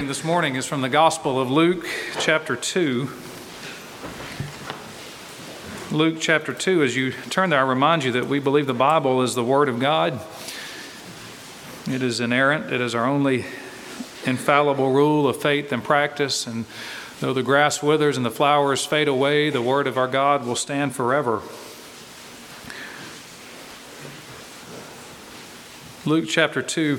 This morning is from the Gospel of Luke, chapter 2. Luke chapter 2, as you turn there, I remind you that we believe the Bible is the Word of God. It is inerrant. It is our only infallible rule of faith and practice. And though the grass withers and the flowers fade away, the Word of our God will stand forever. Luke chapter 2.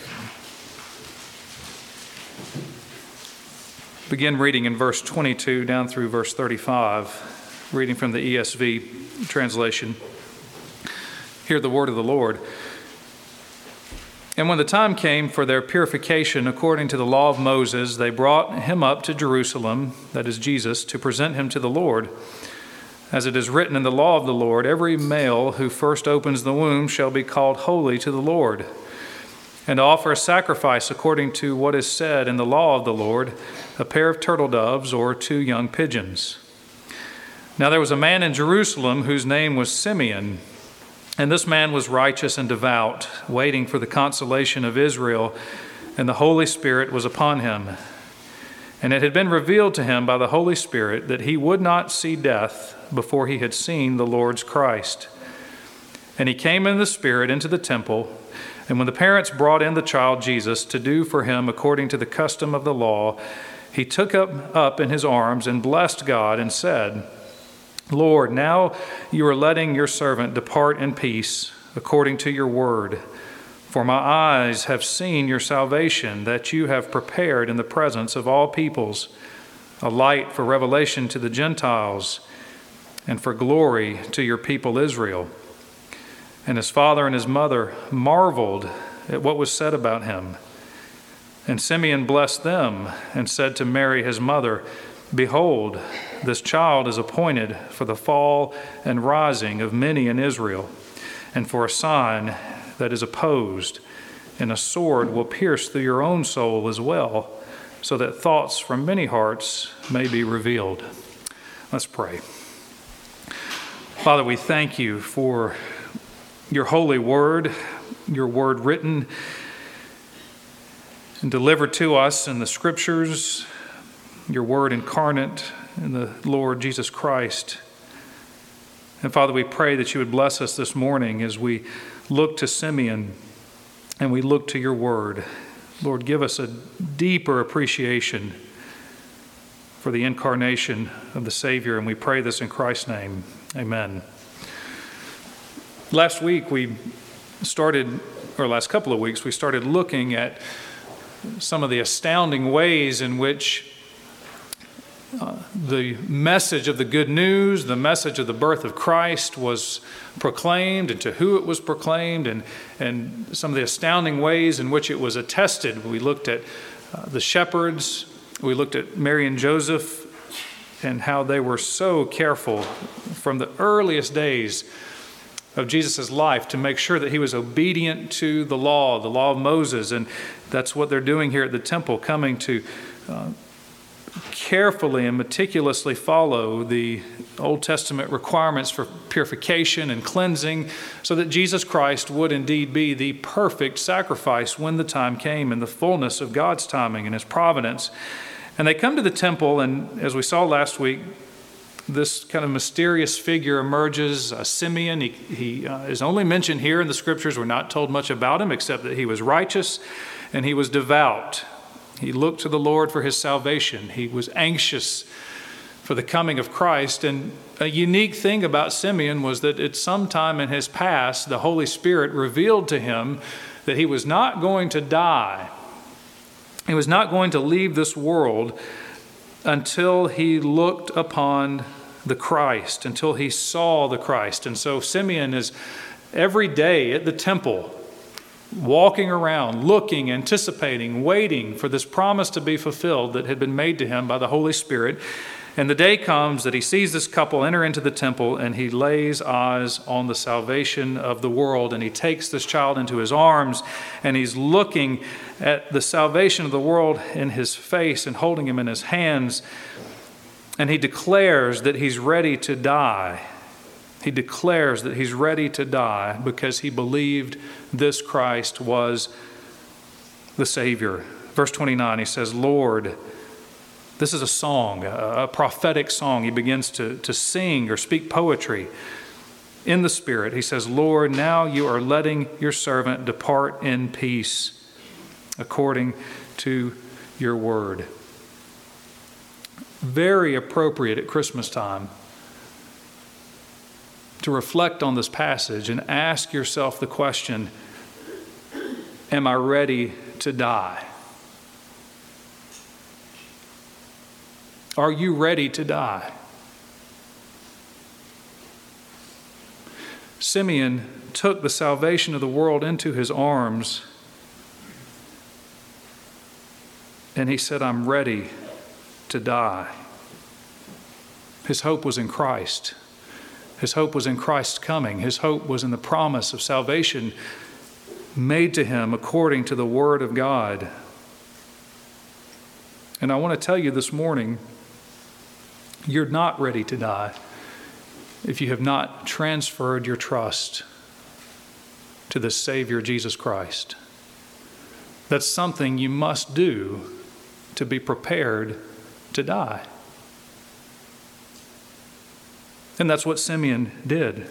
Begin reading in verse 22 down through verse 35, reading from the ESV translation. Hear the word of the Lord. And when the time came for their purification according to the law of Moses, they brought him up to Jerusalem, that is Jesus, to present him to the Lord. As it is written in the law of the Lord, every male who first opens the womb shall be called holy to the Lord, and offer a sacrifice according to what is said in the law of the Lord, a pair of turtle doves or 2 young pigeons. Now there was a man in Jerusalem whose name was Simeon, and this man was righteous and devout, waiting for the consolation of Israel, and the Holy Spirit was upon him. And it had been revealed to him by the Holy Spirit that he would not see death before he had seen the Lord's Christ. And he came in the Spirit into the temple. And when the parents brought in the child Jesus to do for him according to the custom of the law, he took him up in his arms and blessed God and said, Lord, now you are letting your servant depart in peace according to your word. For my eyes have seen your salvation that you have prepared in the presence of all peoples, a light for revelation to the Gentiles and for glory to your people Israel. And his father and his mother marveled at what was said about him. And Simeon blessed them and said to Mary his mother, Behold, this child is appointed for the fall and rising of many in Israel, and for a sign that is opposed, and a sword will pierce through your own soul as well, so that thoughts from many hearts may be revealed. Let's pray. Father, we thank you for your holy word, your word written and delivered to us in the scriptures, your word incarnate in the Lord Jesus Christ. And Father, we pray that you would bless us this morning as we look to Simeon and we look to your word. Lord, give us a deeper appreciation for the incarnation of the Savior, and we pray this in Christ's name. Amen. Last couple of weeks, we started looking at some of the astounding ways in which the message of the good news, the message of the birth of Christ was proclaimed, and to who it was proclaimed, and some of the astounding ways in which it was attested. We looked at the shepherds, we looked at Mary and Joseph, and how they were so careful from the earliest days of Jesus' life to make sure that he was obedient to the law of Moses. And that's what they're doing here at the temple, coming to carefully and meticulously follow the Old Testament requirements for purification and cleansing, so that Jesus Christ would indeed be the perfect sacrifice when the time came, in the fullness of God's timing and his providence. And they come to the temple, and as we saw last week, this kind of mysterious figure emerges, Simeon. He is only mentioned here in the scriptures. We're not told much about him except that he was righteous and he was devout. He looked to the Lord for his salvation. He was anxious for the coming of Christ. And a unique thing about Simeon was that at some time in his past, the Holy Spirit revealed to him that he was not going to die. He was not going to leave this world until he looked upon the Christ, until he saw the Christ. And so Simeon is every day at the temple, walking around, looking, anticipating, waiting for this promise to be fulfilled that had been made to him by the Holy Spirit. And the day comes that he sees this couple enter into the temple, and he lays eyes on the salvation of the world, and he takes this child into his arms, and he's looking at the salvation of the world in his face and holding him in his hands, and he declares that he's ready to die. He declares that he's ready to die because he believed this Christ was the Savior, verse 29, he says, Lord, this is a song, a prophetic song. He begins to sing or speak poetry in the Spirit. He says, Lord, now you are letting your servant depart in peace according to your word. Very appropriate at Christmas time to reflect on this passage and ask yourself the question, am I ready to die? Are you ready to die? Simeon took the salvation of the world into his arms, and he said, I'm ready to die. His hope was in Christ. His hope was in Christ's coming. His hope was in the promise of salvation made to him according to the Word of God. And I want to tell you this morning, you're not ready to die if you have not transferred your trust to the Savior Jesus Christ. That's something you must do to be prepared to die. And that's what Simeon did.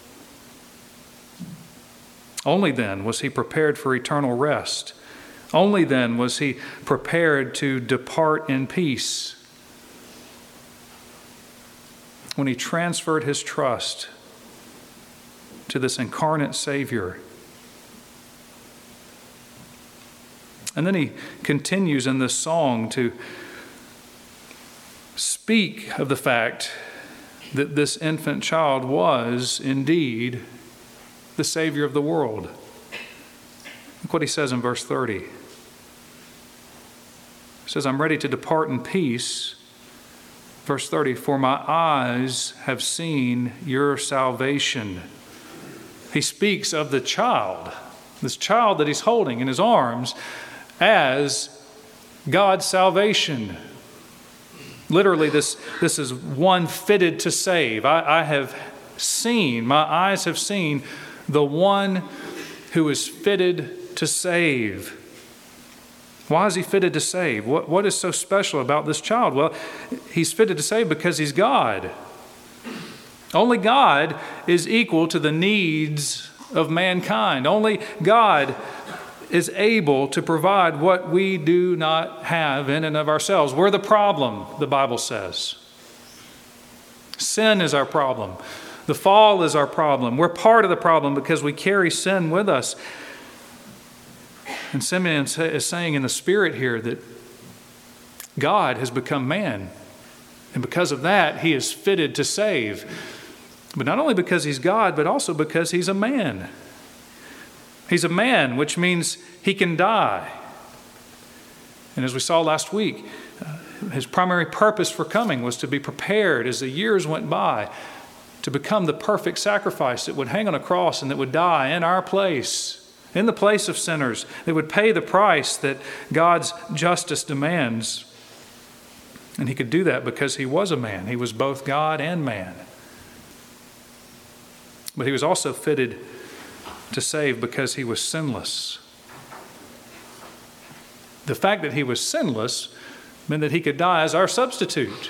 Only then was he prepared for eternal rest. Only then was he prepared to depart in peace. When he transferred his trust to this incarnate Savior. And then he continues in this song to speak of the fact that this infant child was indeed the Savior of the world. Look what he says in verse 30. He says, I'm ready to depart in peace. Verse 30, for my eyes have seen your salvation. He speaks of the child, this child that he's holding in his arms, as God's salvation. Literally, this is one fitted to save. I have seen, my eyes have seen the one who is fitted to save. Why is he fitted to save? What is so special about this child? Well, he's fitted to save because he's God. Only God is equal to the needs of mankind. Only God is able to provide what we do not have in and of ourselves. We're the problem, the Bible says. Sin is our problem. The fall is our problem. We're part of the problem because we carry sin with us. And Simeon is saying in the Spirit here that God has become man. And because of that, he is fitted to save. But not only because he's God, but also because he's a man. He's a man, which means he can die. And as we saw last week, his primary purpose for coming was to be prepared as the years went by to become the perfect sacrifice that would hang on a cross and that would die in our place, in the place of sinners, that would pay the price that God's justice demands. And he could do that because he was a man. He was both God and man. But he was also fitted to save because he was sinless. The fact that he was sinless meant that he could die as our substitute.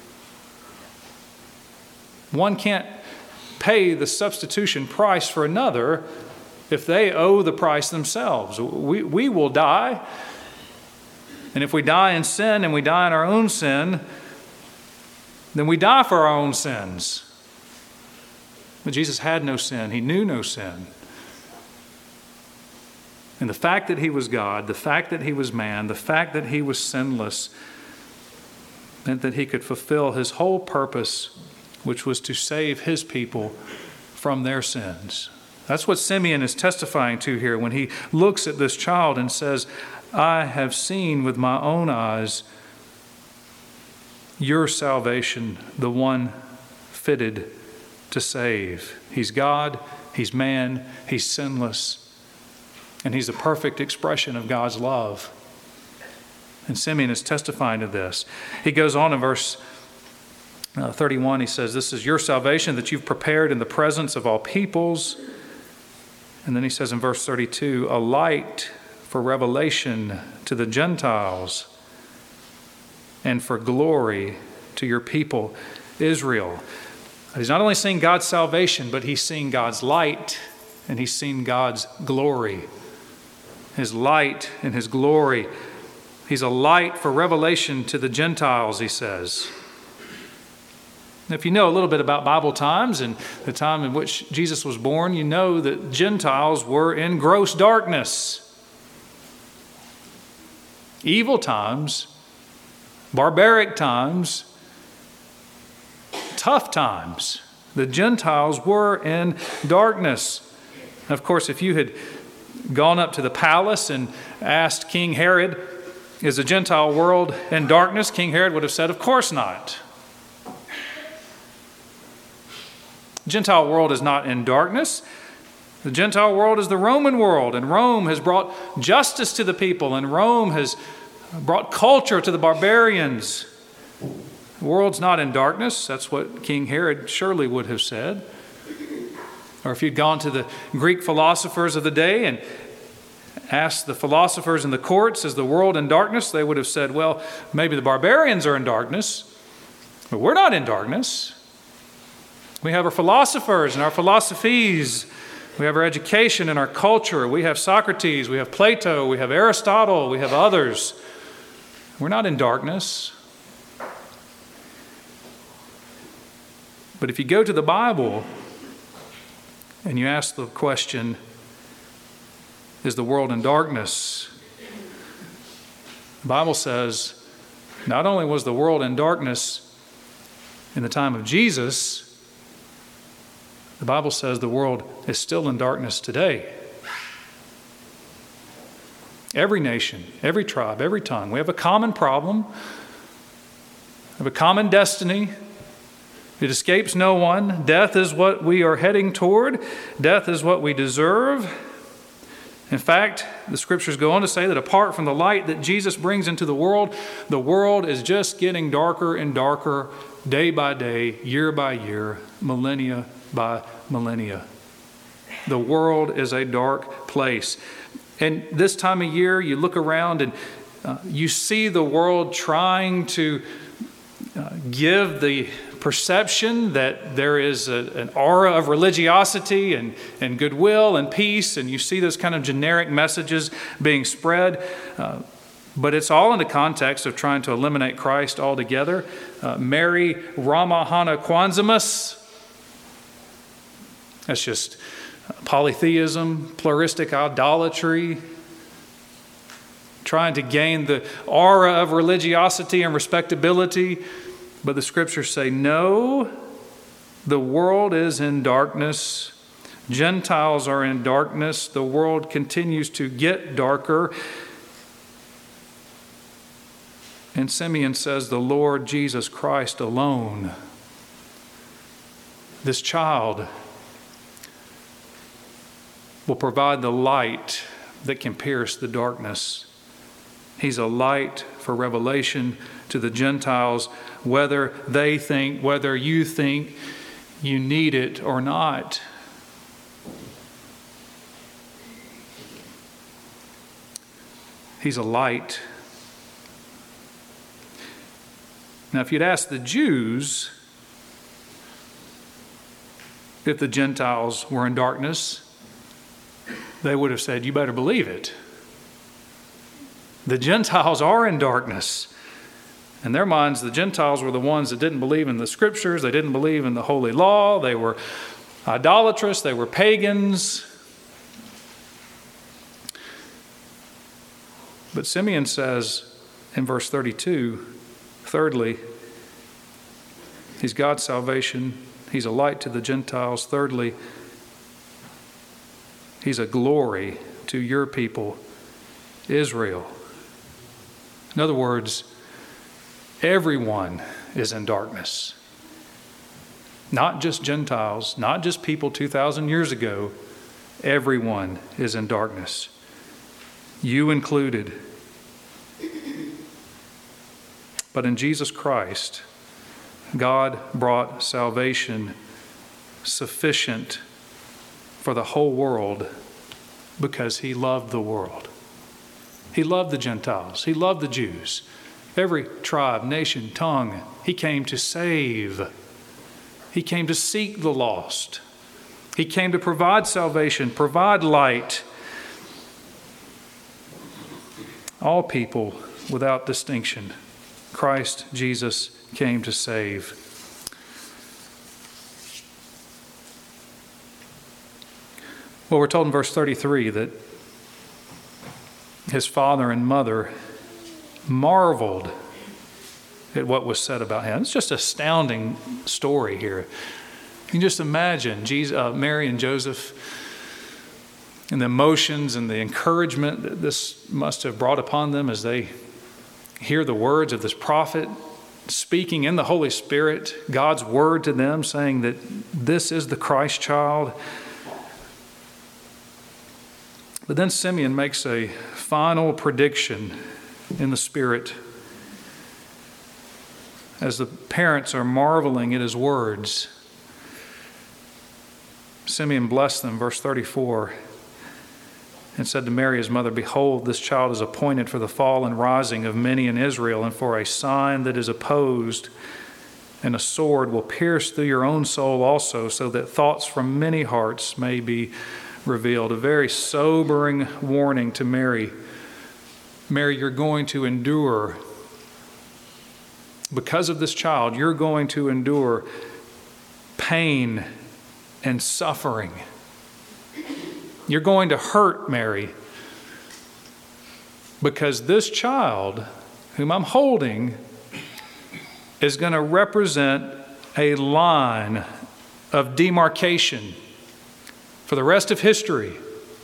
One can't pay the substitution price for another if they owe the price themselves. We will die. And if we die in sin and we die in our own sin, then we die for our own sins. But Jesus had no sin. He knew no sin. And the fact that he was God, the fact that he was man, the fact that he was sinless meant that he could fulfill his whole purpose, which was to save his people from their sins. That's what Simeon is testifying to here when he looks at this child and says, I have seen with my own eyes your salvation, the one fitted to save. He's God, he's man, he's sinless, and he's a perfect expression of God's love. And Simeon is testifying to this. He goes on in verse 31, he says, this is your salvation that you've prepared in the presence of all peoples. And then he says in verse 32, a light for revelation to the Gentiles and for glory to your people, Israel. He's not only seeing God's salvation, but he's seeing God's light and he's seeing God's glory. His light and his glory. He's a light for revelation to the Gentiles, he says. If you know a little bit about Bible times and the time in which Jesus was born, you know that Gentiles were in gross darkness. Evil times, barbaric times, tough times. The Gentiles were in darkness. Of course, if you had gone up to the palace and asked King Herod, is the Gentile world in darkness? King Herod would have said, of course not. The Gentile world is not in darkness. The Gentile world is the Roman world, and Rome has brought justice to the people, and Rome has brought culture to the barbarians. The world's not in darkness. That's what King Herod surely would have said. Or if you'd gone to the Greek philosophers of the day and asked the philosophers in the courts, is the world in darkness? They would have said, well, maybe the barbarians are in darkness, but we're not in darkness. We have our philosophers and our philosophies. We have our education and our culture. We have Socrates, we have Plato, we have Aristotle, we have others. We're not in darkness. But if you go to the Bible and you ask the question, is the world in darkness? The Bible says not only was the world in darkness in the time of Jesus, the Bible says the world is still in darkness today. Every nation, every tribe, every tongue, we have a common problem. We have a common destiny. It escapes no one. Death is what we are heading toward. Death is what we deserve. In fact, the scriptures go on to say that apart from the light that Jesus brings into the world is just getting darker and darker day by day, year by year, millennia by millennia. The world is a dark place. And this time of year, you look around and you see the world trying to give the perception that there is an aura of religiosity and goodwill and peace, and you see those kind of generic messages being spread. But it's all in the context of trying to eliminate Christ altogether. Mary Ramahana Kwanzaamus. That's just polytheism, pluralistic idolatry, trying to gain the aura of religiosity and respectability. But the scriptures say, no, the world is in darkness. Gentiles are in darkness. The world continues to get darker. And Simeon says, the Lord Jesus Christ alone, this child, will provide the light that can pierce the darkness. He's a light for revelation to the Gentiles, whether you think you need it or not. He's a light. Now, if you'd asked the Jews if the Gentiles were in darkness, they would have said, you better believe it. The Gentiles are in darkness. In their minds, the Gentiles were the ones that didn't believe in the scriptures. They didn't believe in the holy law. They were idolatrous. They were pagans. But Simeon says in verse 32, thirdly, he's God's salvation. He's a light to the Gentiles. Thirdly, he's a glory to your people, Israel. In other words, everyone is in darkness. Not just Gentiles, not just people 2,000 years ago. Everyone is in darkness. You included. But in Jesus Christ, God brought salvation sufficient for the whole world because he loved the world. He loved the Gentiles. He loved the Jews. Every tribe, nation, tongue. He came to save. He came to seek the lost. He came to provide salvation, provide light. All people without distinction. Christ Jesus came to save. Well, we're told in verse 33 that his father and mother marveled at what was said about him. It's just an astounding story here. You can just imagine Mary and Joseph and the emotions and the encouragement that this must have brought upon them as they hear the words of this prophet speaking in the Holy Spirit, God's word to them, saying that this is the Christ child. But then Simeon makes a final prediction in the Spirit as the parents are marveling at his words. Simeon blessed them, verse 34, and said to Mary his mother, "Behold, this child is appointed for the fall and rising of many in Israel, and for a sign that is opposed, and a sword will pierce through your own soul also, so that thoughts from many hearts may be revealed." A very sobering warning to Mary. Mary, you're going to endure, because of this child, you're going to endure pain and suffering. You're going to hurt, Mary, because this child, whom I'm holding, is going to represent a line of demarcation for the rest of history.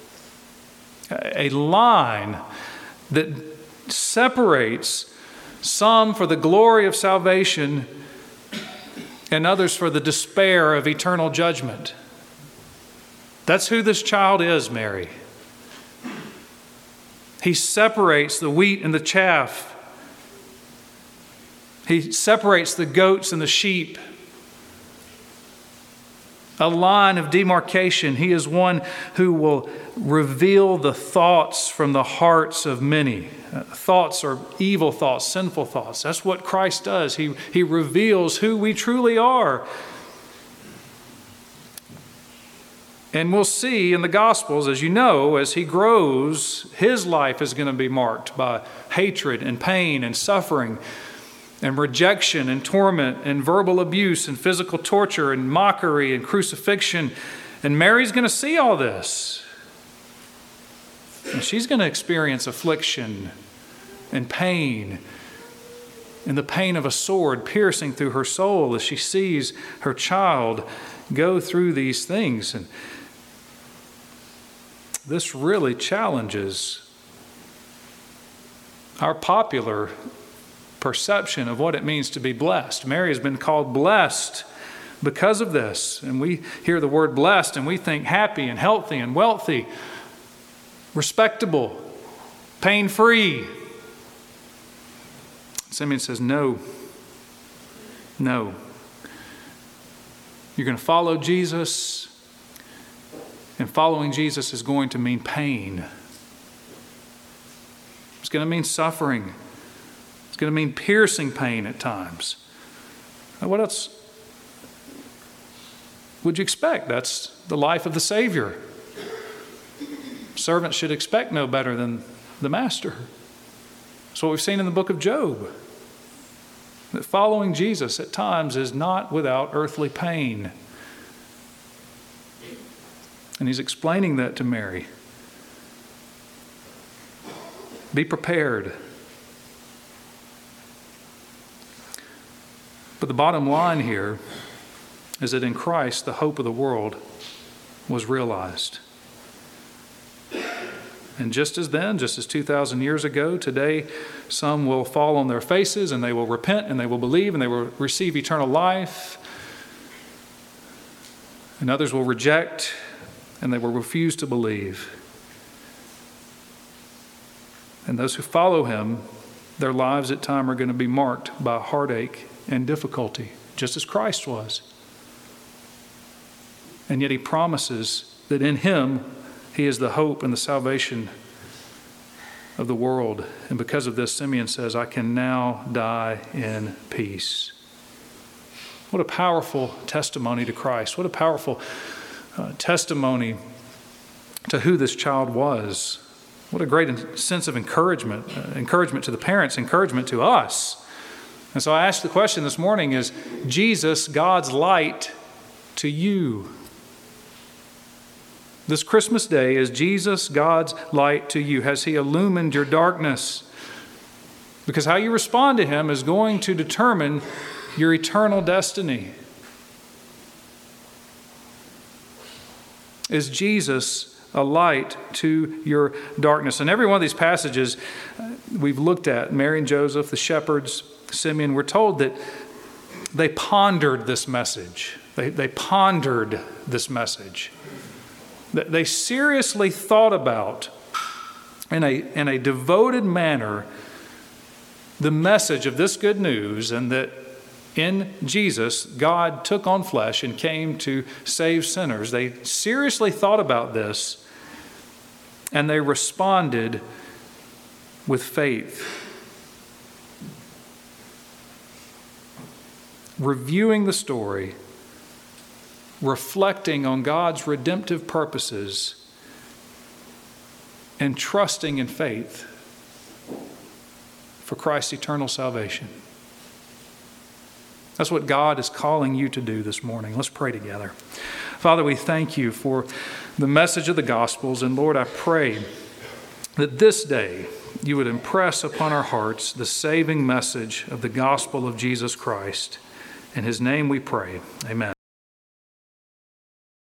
A line that separates some for the glory of salvation and others for the despair of eternal judgment. That's who this child is, Mary. He separates the wheat and the chaff. He separates the goats and the sheep. A line of demarcation. He is one who will reveal the thoughts from the hearts of many. Thoughts are evil thoughts, sinful thoughts. That's what Christ does. He reveals who we truly are. And we'll see in the Gospels, as you know, as he grows, his life is going to be marked by hatred and pain and suffering and rejection and torment and verbal abuse and physical torture and mockery and crucifixion. And Mary's going to see all this. And she's going to experience affliction and pain and the pain of a sword piercing through her soul as she sees her child go through these things. And this really challenges our popular perception of what it means to be blessed. Mary has been called blessed because of this. And we hear the word blessed and we think happy and healthy and wealthy, respectable, pain-free. Simeon says, no. You're going to follow Jesus, and following Jesus is going to mean pain. It's going to mean suffering. It's going to mean piercing pain at times. Now, what else would you expect? That's the life of the Savior. Servants should expect no better than the master. That's what we've seen in the book of Job. That following Jesus at times is not without earthly pain. And he's explaining that to Mary. Be prepared. But the bottom line here is that in Christ, the hope of the world was realized. And just as 2,000 years ago, today, some will fall on their faces and they will repent and they will believe and they will receive eternal life. And others will reject and they will refuse to believe. And those who follow him, their lives at times are going to be marked by heartache and difficulty, just as Christ was. And yet he promises that in him, he is the hope and the salvation of the world. And because of this, Simeon says, I can now die in peace. What a powerful testimony to Christ. What a powerful testimony to who this child was. What a great sense of encouragement. Encouragement to the parents, encouragement to us. And so I asked the question this morning, is Jesus God's light to you? This Christmas day, is Jesus God's light to you? Has He illumined your darkness? Because how you respond to Him is going to determine your eternal destiny. Is Jesus a light to your darkness? And every one of these passages we've looked at, Mary and Joseph, the shepherds, Simeon, we're told that they pondered this message. They pondered this message. They seriously thought about, in a devoted manner, the message of this good news, and that in Jesus, God took on flesh and came to save sinners. They seriously thought about this, and they responded with faith. Reviewing the story, reflecting on God's redemptive purposes, and trusting in faith for Christ's eternal salvation. That's what God is calling you to do this morning. Let's pray together. Father, we thank you for the message of the Gospels. And Lord, I pray that this day you would impress upon our hearts the saving message of the gospel of Jesus Christ. In His name we pray. Amen.